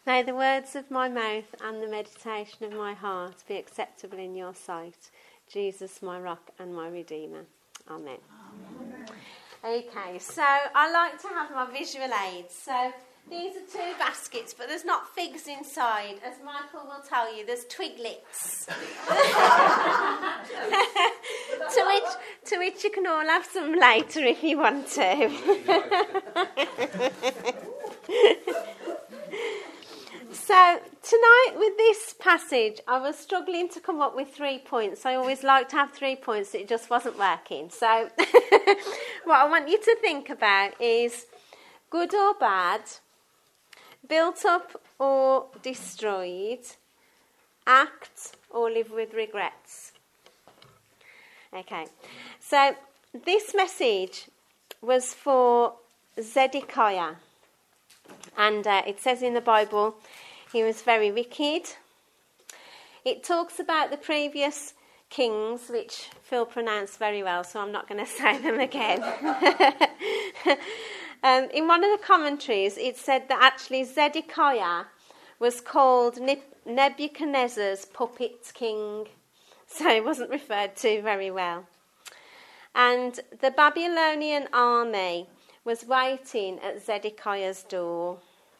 May the words of my mouth and the meditation of my heart be acceptable in your sight, Jesus, my rock and my redeemer. Amen. Amen. Okay, so I like to have my visual aids. So these are two baskets, but there's not figs inside. As Michael will tell you, there's twiglets. to which you can all have some later if you want to. So tonight with this passage, I was struggling to come up with 3 points. I always like to have 3 points, it just wasn't working. So what I want you to think about is good or bad, built up or destroyed, act or live with regrets. Okay, so this message was for Zedekiah. And it says in the Bible, he was very wicked. It talks about the previous kings, which Phil pronounced very well, so I'm not going to say them again. In one of the commentaries, it said that actually Zedekiah was called Nebuchadnezzar's puppet king, so it wasn't referred to very well. And the Babylonian army was waiting at Zedekiah's door.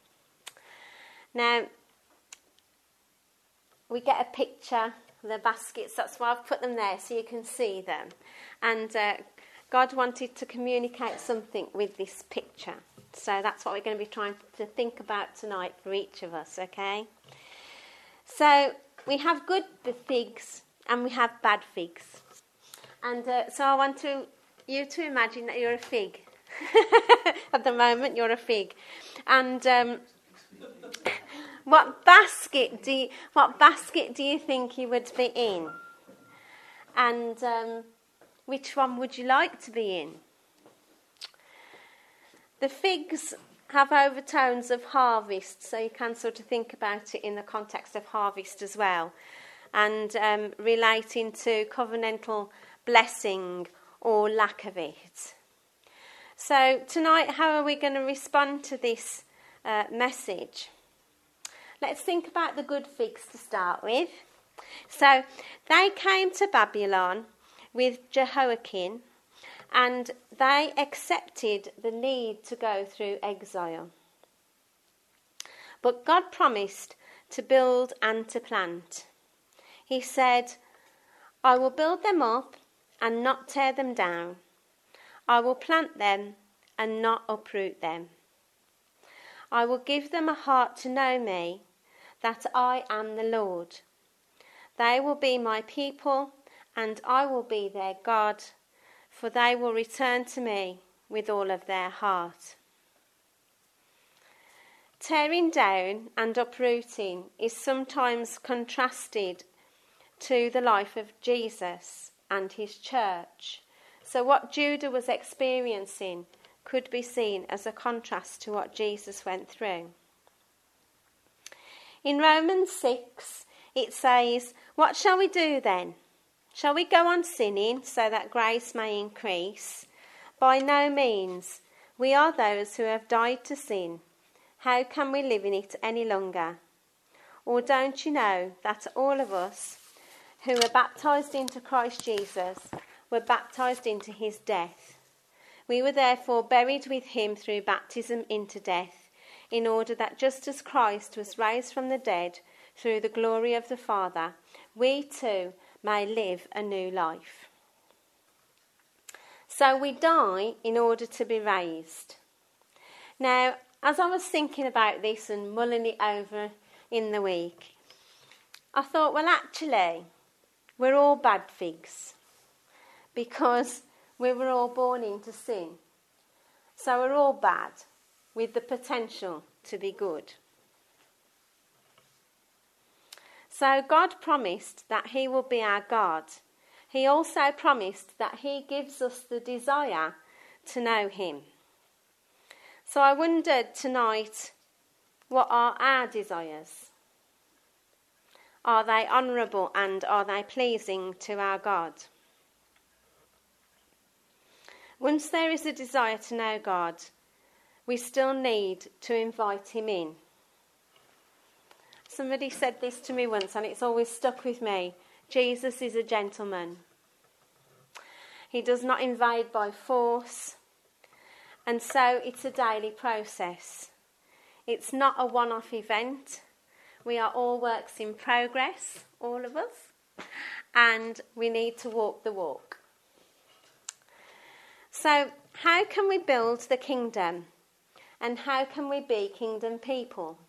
Now, we get a picture of the baskets. That's why I've put them there, so you can see them. And God wanted to communicate something with this picture. So that's what we're going to be trying to think about tonight for each of us, okay? So we have good figs and we have bad figs. And so I want you to imagine that you're a fig. At the moment, you're a fig. And what basket do you think you would be in? And which one would you like to be in? The figs have overtones of harvest, so you can sort of think about it in the context of harvest as well, and relating to covenantal blessing or lack of it. So tonight, how are we going to respond to this message? Let's think about the good figs to start with. So they came to Babylon with Jehoiakim, and they accepted the need to go through exile. But God promised to build and to plant. He said, I will build them up and not tear them down. I will plant them and not uproot them. I will give them a heart to know me, that I am the Lord. They will be my people, and I will be their God, for they will return to me with all of their heart. Tearing down and uprooting is sometimes contrasted to the life of Jesus and his church. So what Judah was experiencing could be seen as a contrast to what Jesus went through. In Romans 6, it says, what shall we do then? Shall we go on sinning so that grace may increase? By no means. We are those who have died to sin. How can we live in it any longer? Or don't you know that all of us who were baptised into Christ Jesus were baptised into his death? We were therefore buried with him through baptism into death, in order that just as Christ was raised from the dead through the glory of the Father, we too may live a new life. So we die in order to be raised. Now, as I was thinking about this and mulling it over in the week, I thought, well, actually, we're all bad figs, because we were all born into sin. So we're all bad, with the potential to be good. So God promised that he will be our God. He also promised that he gives us the desire to know him. So I wondered tonight, what are our desires? Are they honourable and are they pleasing to our God? Once there is a desire to know God, we still need to invite him in. Somebody said this to me once and it's always stuck with me. Jesus is a gentleman. He does not invade by force. And so it's a daily process. It's not a one-off event. We are all works in progress, all of us. And we need to walk the walk. So how can we build the kingdom? And how can we be kingdom people?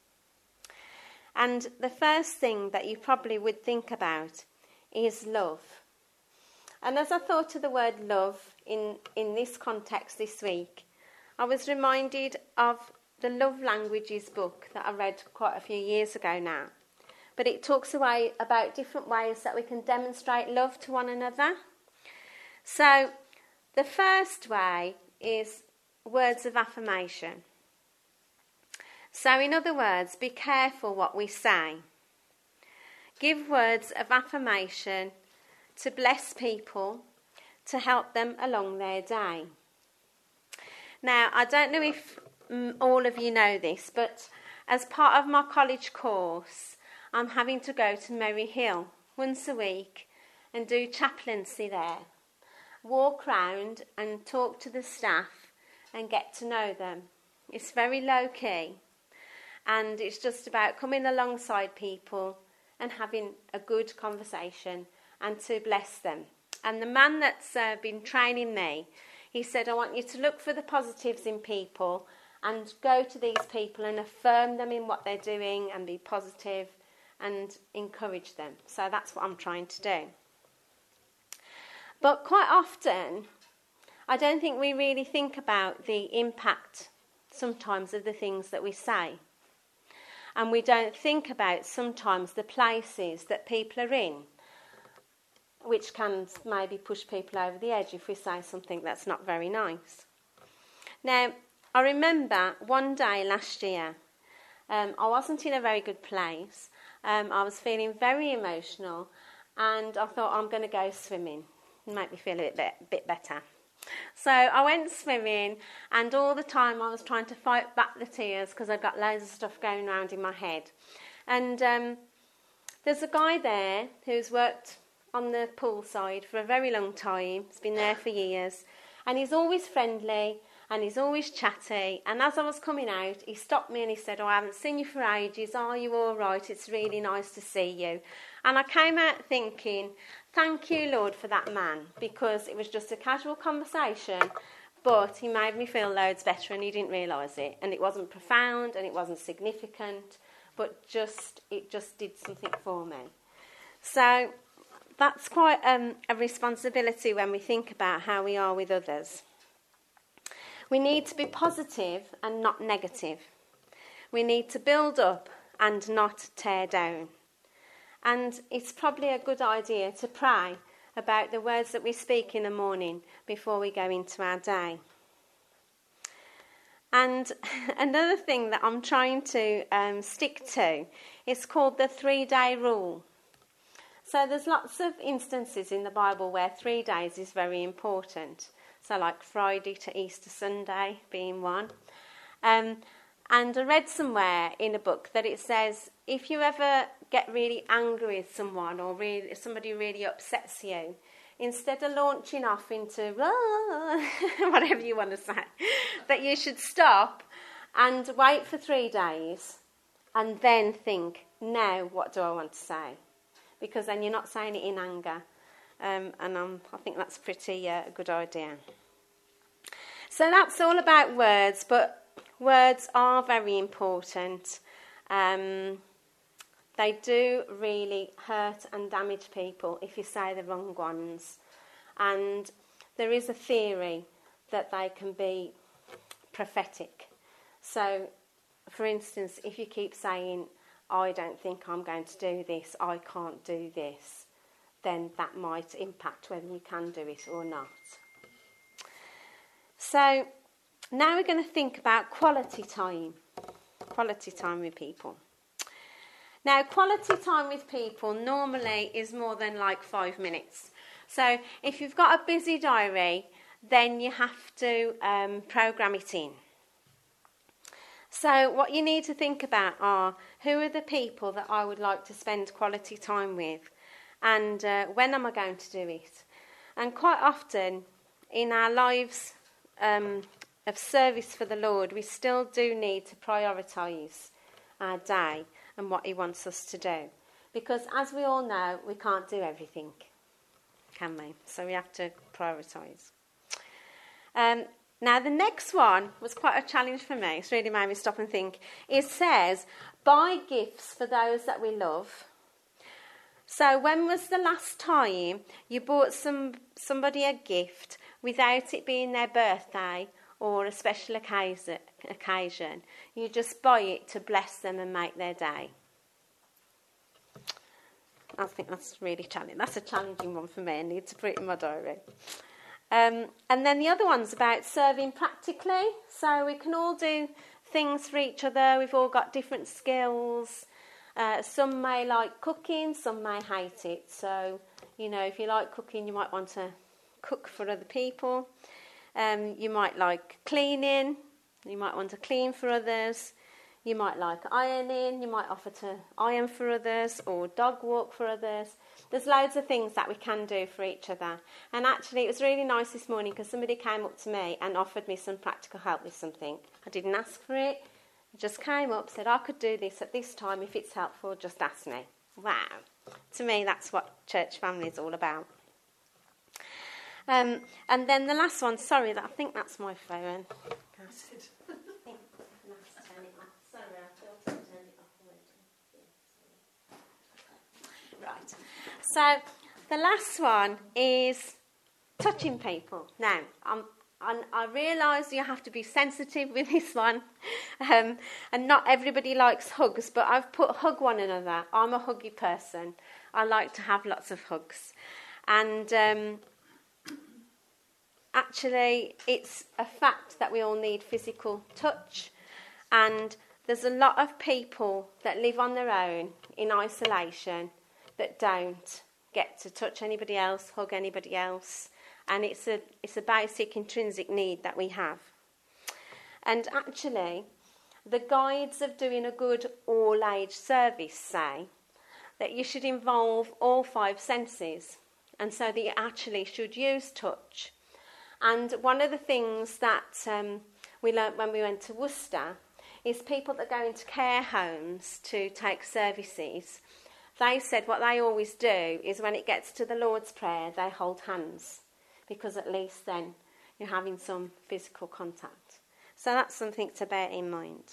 And the first thing that you probably would think about is love. And as I thought of the word love in this context this week, I was reminded of the Love Languages book that I read quite a few years ago now. But it talks about different ways that we can demonstrate love to one another. So the first way is words of affirmation. So in other words, be careful what we say. Give words of affirmation to bless people, to help them along their day. Now, I don't know if all of you know this, but as part of my college course, I'm having to go to Merry Hill once a week and do chaplaincy there. Walk round and talk to the staff and get to know them. It's very low-key, and it's just about coming alongside people and having a good conversation and to bless them. And the man that's been training me, he said, I want you to look for the positives in people and go to these people and affirm them in what they're doing and be positive and encourage them. So that's what I'm trying to do. But quite often, I don't think we really think about the impact sometimes of the things that we say. And we don't think about sometimes the places that people are in, which can maybe push people over the edge if we say something that's not very nice. Now, I remember one day last year, I wasn't in a very good place. I was feeling very emotional, and I thought, I'm going to go swimming. Make me feel a bit better. So I went swimming, and all the time I was trying to fight back the tears because I'd got loads of stuff going around in my head. And there's a guy there who's worked on the poolside for a very long time. He's been there for years, and he's always friendly and he's always chatty. And as I was coming out, he stopped me and he said, I haven't seen you for ages. Are you all right? It's really nice to see you. And I came out thinking, thank you, Lord, for that man, because it was just a casual conversation, but he made me feel loads better and he didn't realise it. And it wasn't profound and it wasn't significant, but it just did something for me. So that's quite a responsibility when we think about how we are with others. We need to be positive and not negative. We need to build up and not tear down. And it's probably a good idea to pray about the words that we speak in the morning before we go into our day. And another thing that I'm trying to stick to is called the 3-day rule. So there's lots of instances in the Bible where 3 days is very important. So like Friday to Easter Sunday being one. And I read somewhere in a book that it says, if you ever get really angry with someone or somebody really upsets you, instead of launching off into whatever you want to say, that you should stop and wait for 3 days and then think, now what do I want to say? Because then you're not saying it in anger. And I think that's pretty a good idea. So that's all about words, but words are very important. They do really hurt and damage people if you say the wrong ones. And there is a theory that they can be prophetic. So, for instance, if you keep saying, I don't think I'm going to do this, I can't do this, then that might impact whether you can do it or not. So now we're going to think about quality time with people. Now, quality time with people normally is more than like 5 minutes. So if you've got a busy diary, then you have to program it in. So what you need to think about are, who are the people that I would like to spend quality time with, and when am I going to do it? And quite often in our lives of service for the Lord, we still do need to prioritise our day and what he wants us to do. Because as we all know, we can't do everything, can we? So we have to prioritise. Now, the next one was quite a challenge for me. It's really made me stop and think. It says, buy gifts for those that we love. So when was the last time you bought somebody a gift without it being their birthday or a special occasion? You just buy it to bless them and make their day. I think that's really challenging. That's a challenging one for me. I need to put it in my diary. And then the other one's about serving practically. So we can all do things for each other. We've all got different skills. Some may like cooking, some may hate it. So, if you like cooking, you might want to cook for other people. You might like cleaning. You might want to clean for others. You might like ironing. You might offer to iron for others or dog walk for others. There's loads of things that we can do for each other. And actually, it was really nice this morning because somebody came up to me and offered me some practical help with something. I didn't ask for it. He just came up, said, I could do this at this time. If it's helpful, just ask me. Wow. To me, that's what church family is all about. And then the last one, sorry, I think that's my phone. Right. So the last one is touching people. Now, I realise you have to be sensitive with this one, and not everybody likes hugs, but I've put hug one another. I'm a huggy person. I like to have lots of hugs. And actually, it's a fact that we all need physical touch, and there's a lot of people that live on their own in isolation that don't get to touch anybody else, hug anybody else. And it's a basic intrinsic need that we have. And actually, the guides of doing a good all-age service say that you should involve all 5 senses, and so that you actually should use touch. And one of the things that we learnt when we went to Worcester is people that go into care homes to take services. They said what they always do is when it gets to the Lord's Prayer, they hold hands, because at least then you're having some physical contact. So that's something to bear in mind.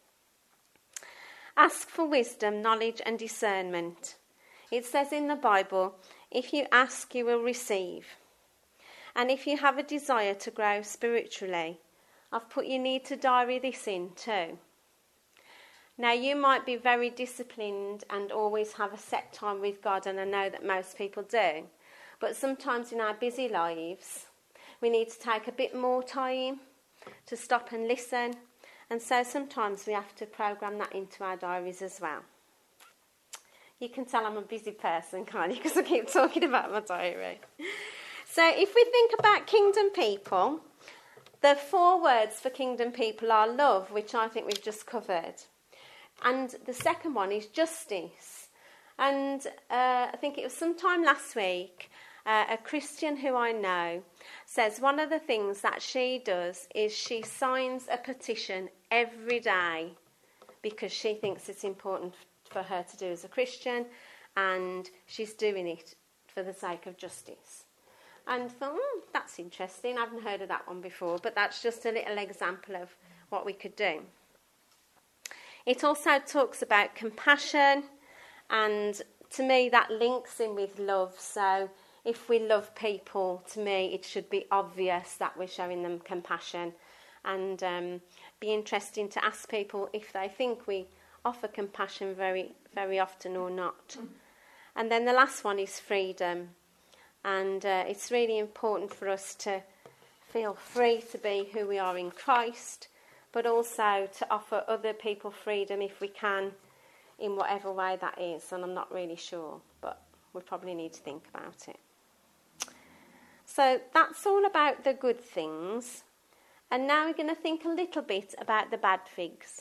Ask for wisdom, knowledge and discernment. It says in the Bible, if you ask, you will receive. And if you have a desire to grow spiritually, I've put you need to diary this in too. Now, you might be very disciplined and always have a set time with God, and I know that most people do. But sometimes in our busy lives, we need to take a bit more time to stop and listen. And so sometimes we have to program that into our diaries as well. You can tell I'm a busy person, can't you? Because I keep talking about my diary. So if we think about kingdom people, the 4 words for kingdom people are love, which I think we've just covered. And the second one is justice. And I think it was sometime last week, a Christian who I know says one of the things that she does is she signs a petition every day because she thinks it's important for her to do as a Christian, and she's doing it for the sake of justice. And I thought, that's interesting. I haven't heard of that one before, but that's just a little example of what we could do. It also talks about compassion, and to me that links in with love. So if we love people, to me it should be obvious that we're showing them compassion, and be interesting to ask people if they think we offer compassion very, very often or not. And then the last one is freedom, and it's really important for us to feel free to be who we are in Christ, but also to offer other people freedom if we can, in whatever way that is. And I'm not really sure, but we probably need to think about it. So that's all about the good things. And now we're going to think a little bit about the bad figs.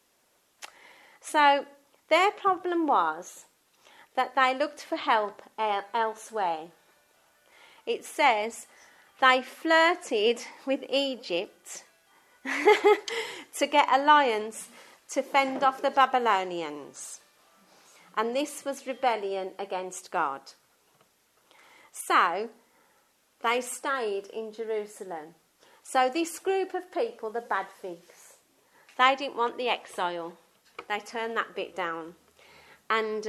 So their problem was that they looked for help elsewhere. It says they flirted with Egypt to get alliance to fend off the Babylonians. And this was rebellion against God. So they stayed in Jerusalem. So this group of people, the bad figs, they didn't want the exile. They turned that bit down. And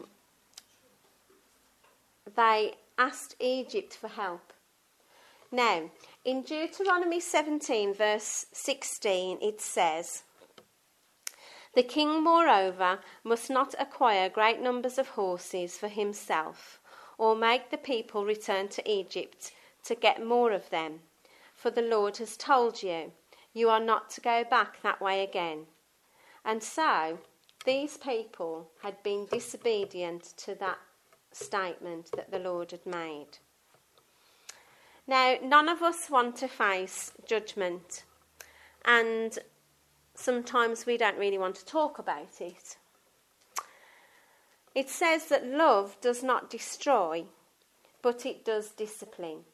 they asked Egypt for help. Now, in Deuteronomy 17, verse 16, it says, "The king, moreover, must not acquire great numbers of horses for himself, or make the people return to Egypt to get more of them. For the Lord has told you, you are not to go back that way again." And so, these people had been disobedient to that statement that the Lord had made. Now, none of us want to face judgment, and sometimes we don't really want to talk about it. It says that love does not destroy, but it does discipline.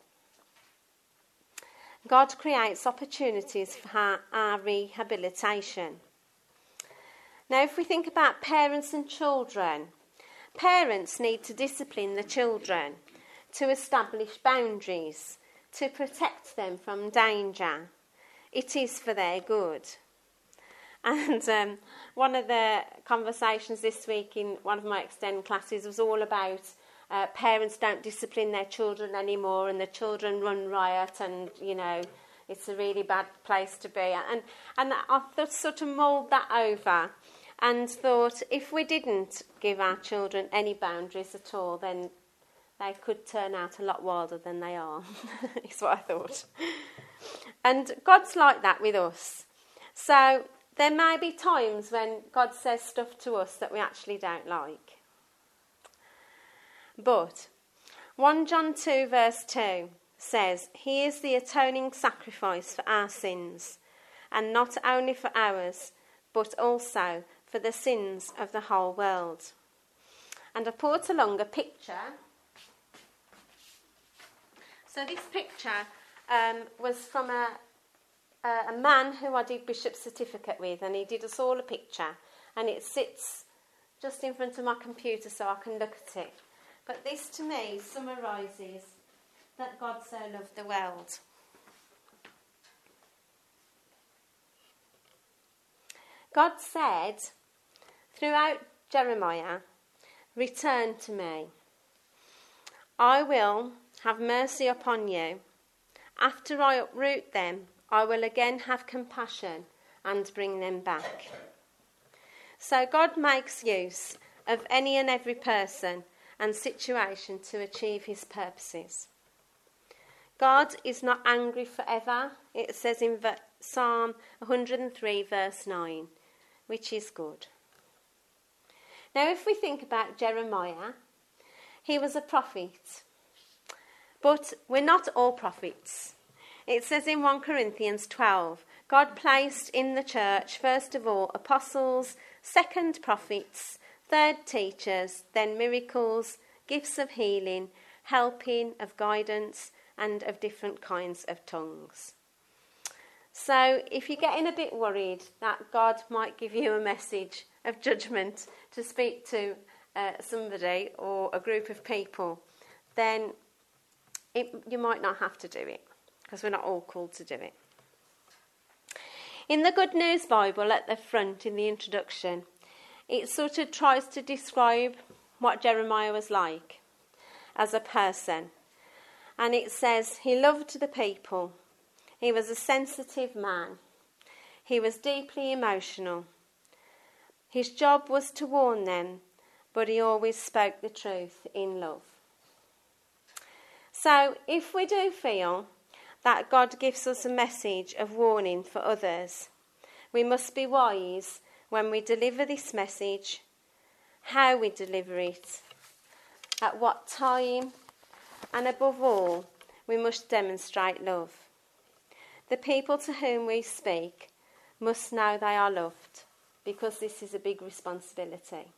God creates opportunities for our rehabilitation. Now, if we think about parents and children, parents need to discipline the children, to establish boundaries, to protect them from danger. It is for their good. And one of the conversations this week in one of my extended classes was all about parents don't discipline their children anymore, and the children run riot, and, you know, it's a really bad place to be. And I sort of mulled that over and thought, if we didn't give our children any boundaries at all, then they could turn out a lot wilder than they are, is what I thought. And God's like that with us. So there may be times when God says stuff to us that we actually don't like. But 1 John 2 verse 2 says, "He is the atoning sacrifice for our sins, and not only for ours, but also for the sins of the whole world." And I brought along a picture. So this picture was from a man who I did Bishop's certificate with, and he did us all a picture, and it sits just in front of my computer so I can look at it. But this to me summarises that God so loved the world. God said throughout Jeremiah, "Return to me. I will have mercy upon you. After I uproot them, I will again have compassion and bring them back." So God makes use of any and every person and situation to achieve his purposes. God is not angry forever, it says in Psalm 103 verse 9, which is good. Now, if we think about Jeremiah, he was a prophet. But we're not all prophets. It says in 1 Corinthians 12, God placed in the church, first of all, apostles, second prophets, third teachers, then miracles, gifts of healing, helping, of guidance, and of different kinds of tongues. So if you're getting a bit worried that God might give you a message of judgment to speak to somebody or a group of people, then you might not have to do it, because we're not all called to do it. In the Good News Bible at the front in the introduction, it sort of tries to describe what Jeremiah was like as a person. And it says, he loved the people. He was a sensitive man. He was deeply emotional. His job was to warn them, but he always spoke the truth in love. So if we do feel that God gives us a message of warning for others, we must be wise when we deliver this message, how we deliver it, at what time, and above all, we must demonstrate love. The people to whom we speak must know they are loved, because this is a big responsibility.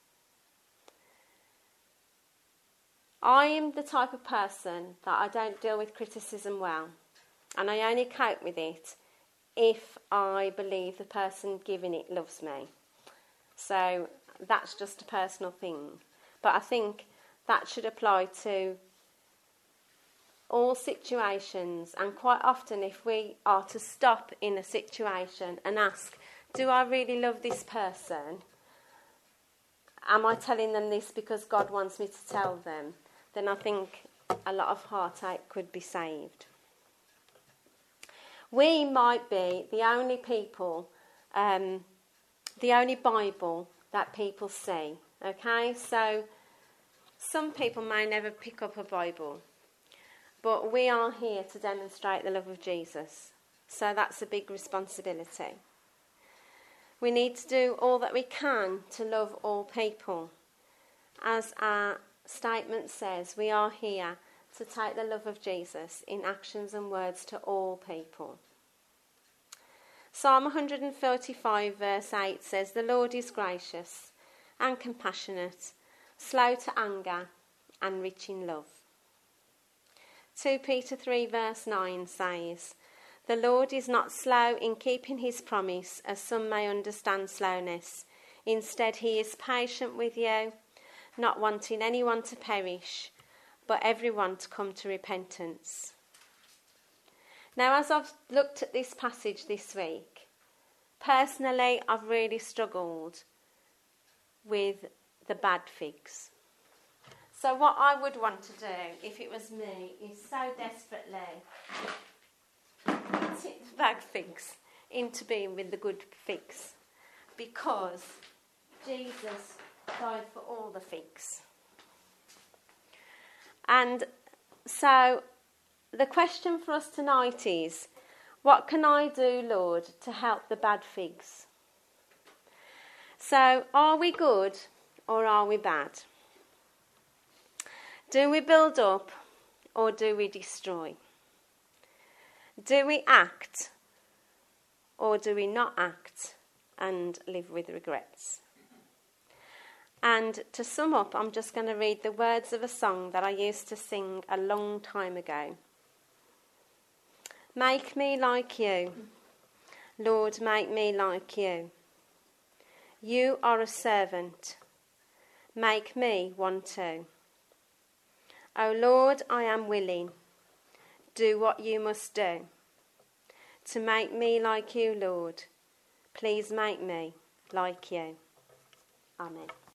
I am the type of person that I don't deal with criticism well, and I only cope with it if I believe the person giving it loves me. So that's just a personal thing. But I think that should apply to all situations, and quite often if we are to stop in a situation and ask, do I really love this person? Am I telling them this because God wants me to tell them? Then I think a lot of heartache could be saved. We might be the only people, the only Bible that people see, okay? So some people may never pick up a Bible, but we are here to demonstrate the love of Jesus. So that's a big responsibility. We need to do all that we can to love all people. As our statement says, we are here to take the love of Jesus in actions and words to all people. Psalm 145 verse 8 says, "The Lord is gracious and compassionate, slow to anger and rich in love." 2 Peter 3 verse 9 says, "The Lord is not slow in keeping his promise, as some may understand slowness. Instead, he is patient with you, not wanting anyone to perish, but everyone to come to repentance." Now, as I've looked at this passage this week, personally, I've really struggled with the bad figs. So what I would want to do, if it was me, is so desperately tip the bad figs into being with the good figs, because Jesus died for all the figs. And so the question for us tonight is, what can I do, Lord, to help the bad figs? So, are we good or are we bad? Do we build up or do we destroy? Do we act or do we not act and live with regrets? And to sum up, I'm just going to read the words of a song that I used to sing a long time ago. Make me like you, Lord, make me like you. You are a servant, make me one too. O Lord, I am willing, do what you must do. To make me like you, Lord, please make me like you. Amen.